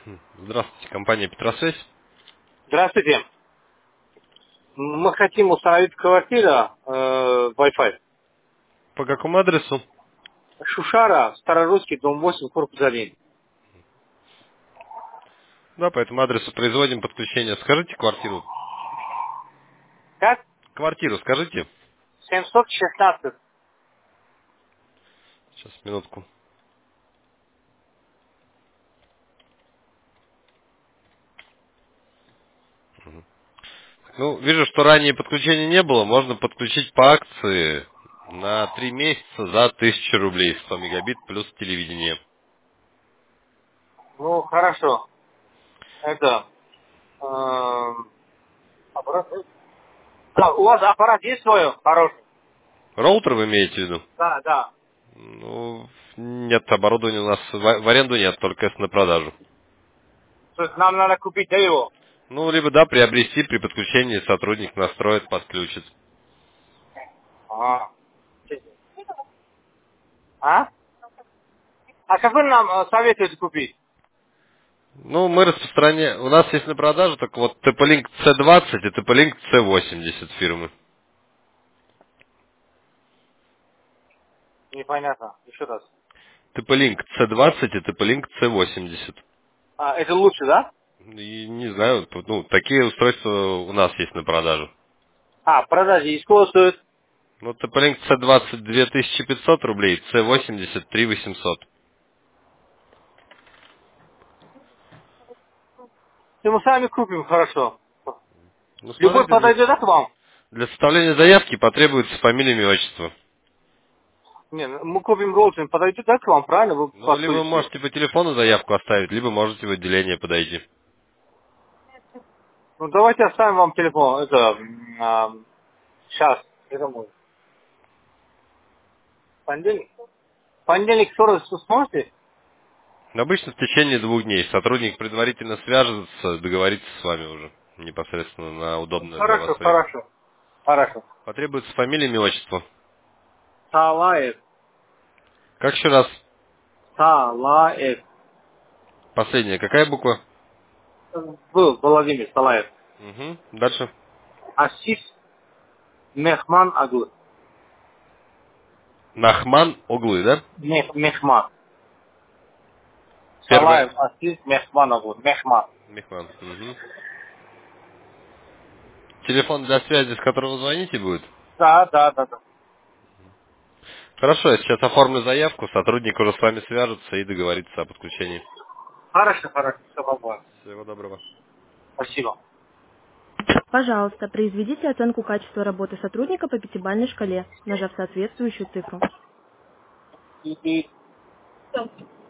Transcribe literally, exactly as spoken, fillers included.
Здравствуйте, компания Петросвязь. Здравствуйте. Мы хотим установить в квартире э, Wi-Fi. По какому адресу? Шушара, Старорусский, дом восемь, корпус один. Да, по этому адресу производим подключение. Скажите квартиру. Как? Квартиру скажите. семьсот шестнадцать. Сейчас, минутку. Ну, вижу, что ранее подключения не было. Можно подключить по акции на три месяца за тысячу рублей. сто мегабит плюс телевидение. Ну, хорошо. Это... э, аппарат. Да, у вас аппарат есть свой? Хороший. Роутер вы имеете в виду? Да, да. Ну, нет, оборудования у нас в в аренду нет, только если на продажу. То есть нам надо купить да, его. Ну, либо, да, приобрести при подключении сотрудник настроит, подключит. А. А? А какой нам э, советуете купить? Ну, мы распространяем... У нас есть на продажу только вот TP-Link си двадцать и TP-Link си восемьдесят фирмы. Непонятно. Еще раз. TP-Link си двадцать и TP-Link си восемьдесят. А, это лучше, да? И не знаю, ну, такие устройства у нас есть на продажу. А, продажи. И сколько стоит? Ну, TP-Link си двадцать две тысячи пятьсот рублей, си восемьдесят три восемьсот. И мы сами купим, хорошо. Ну, Любой смотрите, для, подойдет, да, к вам? для составления заявки потребуется фамилия, имя, отчество. Не, ну, мы купим роутинг, подойдет, да, к вам, правильно? Вы Ну, либо вы подходите. можете по телефону заявку оставить, либо можете в отделение подойти. Ну, давайте оставим вам телефон. Это, м, а, сейчас. Это мой. Понедельник? Понедельник, скоро сможете? Обычно в течение двух дней сотрудник предварительно свяжется, договорится с вами уже непосредственно на удобное для вас Хорошо, время. хорошо. Хорошо. Потребуется фамилия, имя, отчество. Салаев. Как еще раз? Салаев. Последняя. Какая буква? Был Владимир Салаев. Угу. Дальше. Асис Мехман Аглы. Нахман Оглы, да? Мех, Мехман. Первое. Салаев Асис Мехман Аглы. Мехман. Мехман. Угу. Телефон для связи, с которого звоните, будет? Да, да, да, да. Хорошо, я сейчас оформлю заявку, сотрудник уже с вами свяжется и договорится о подключении. Хорошо, хорошо. Все, бабай. Всего доброго. Спасибо. Пожалуйста, произведите оценку качества работы сотрудника по пятибалльной шкале, нажав соответствующую цифру. И, и